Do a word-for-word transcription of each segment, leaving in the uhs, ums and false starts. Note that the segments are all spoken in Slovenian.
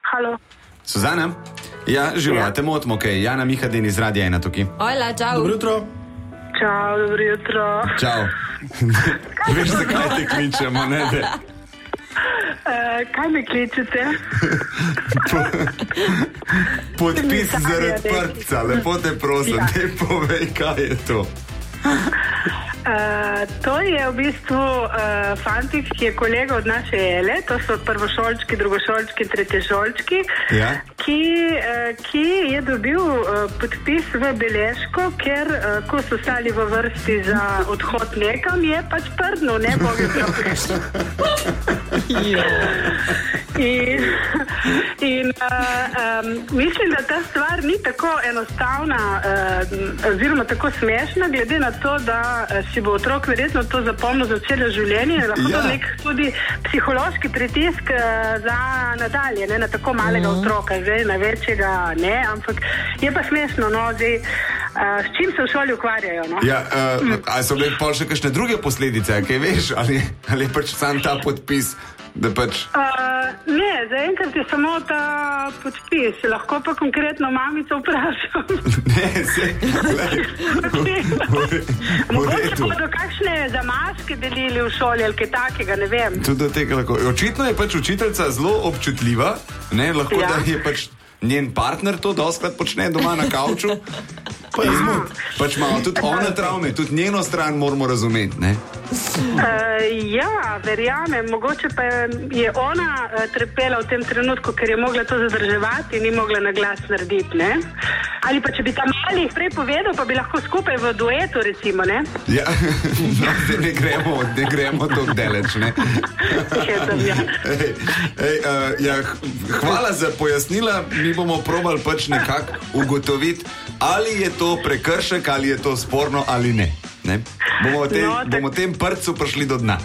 Halo. Suzana? Ja, živa, ja. Te motimo, kaj? Okay. Jana Mihadin iz Radia ena tukaj. Hojla, čau. Dobro jutro. Čau, dobro jutro. Čau. Veš, zakaj te kličemo, ne? De? Uh, kaj me kličete? Podpis zaradi prca, lepo te prosim, ja. Ne povej, kaj je to. Uh, to je v bistvu uh, fantik, ki je kolega od naše Ele, to so prvošolčki, drugošolčki, tretješolčki, ja. ki, uh, ki je dobil uh, podpis v beležko, ker uh, ko so stali v vrsti za odhod nekam, je pač prdnil, ne boga prišel. In, in uh, um, mislim, da ta stvar ni tako enostavna uh, oziroma tako smešna, glede na to, da uh, si bo otrok verjetno to zapomnil za celo življenje, lahko ja. nek tudi psihološki pritisk uh, za nadalje, ne, na tako malega uh-huh. otroka, zdaj na večjega ne, ampak je pa smešno, no, zdaj, uh, s čim se v šoli ukvarjajo, no? Ja, uh, mm. ali so bile pa še kakšne druge posledice, kaj veš, ali, ali je pač sam ta podpis, da pač... Uh, ne, zaenkrat je samo ta podpis, lahko pa konkretno mamico vprašam. Ne, se, glej, mogoče bodo kakšne zamaške delili v šoli ali kaj takega, ne vem. Tudi do tega lahko. Očitno je pač učiteljica zelo občutljiva, ne, lahko ja. Da je pač njen partner to doskrat počne doma na kavču, pa je zmot. Pač malo tudi ona travme, tudi njeno stran moramo razumeti, ne? Uh, ja, verjamem, mogoče pa je ona uh, trpela v tem trenutku, ker je mogla to zadrževati in ni mogla na glas narediti, ne? Ali pa če bi ta mali jih prej povedal, pa bi lahko skupaj v duetu, recimo, ne? Ja, no, ne gremo, ne gremo tako daleč, ne? Ja. Ej, ej, uh, ja, hvala za pojasnila, mi bomo probali pač nekako ugotoviti, ali je to prekršek, ali je to sporno, ali ne. Ne? Bomo, te, no, bomo tem prcu prišli do dna.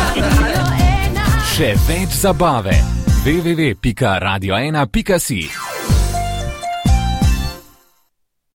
Še več zabave. w w w pika radio ena pika si